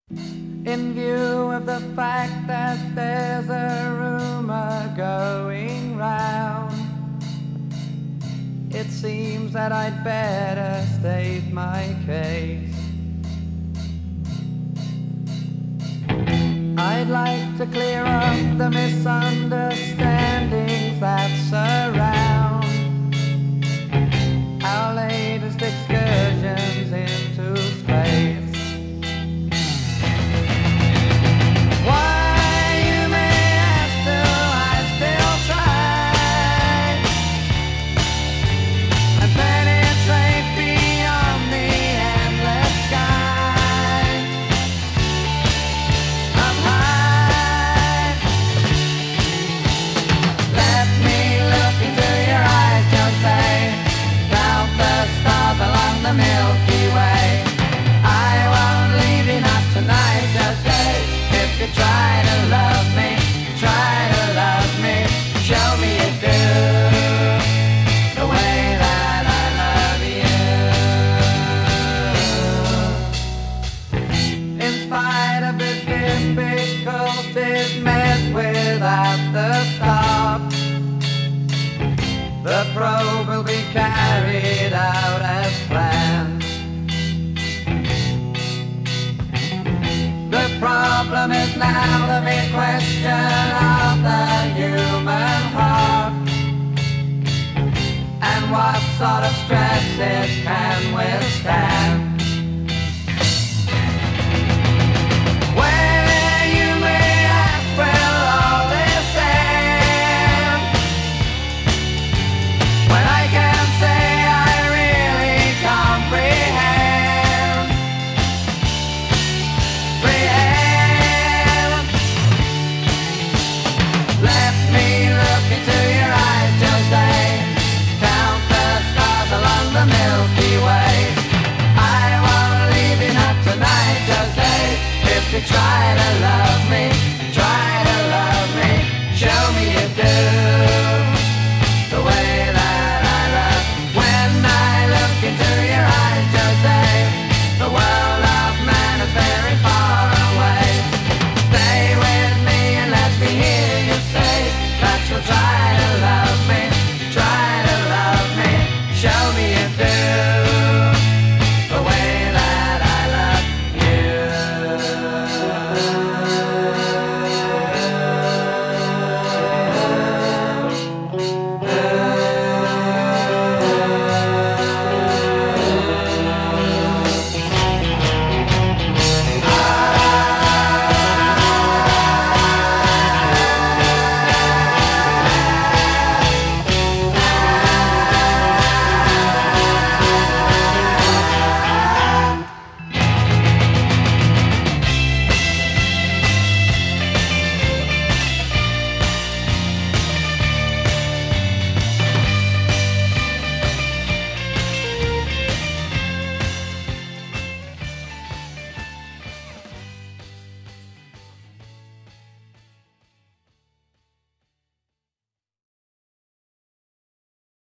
In view of the fact that there's a rumor going round, it seems that I'd better state my case. I'd like to clear up the misunderstandings that surround our latest excursions into space. The Milky Way. I won't leave you not tonight, just say if you try to love me, show me you do the way that I love you. In spite of the difficulties met without the stop, the probe will be carried out as planned. The problem is now the big question of the human heart, and what sort of stress it can withstand.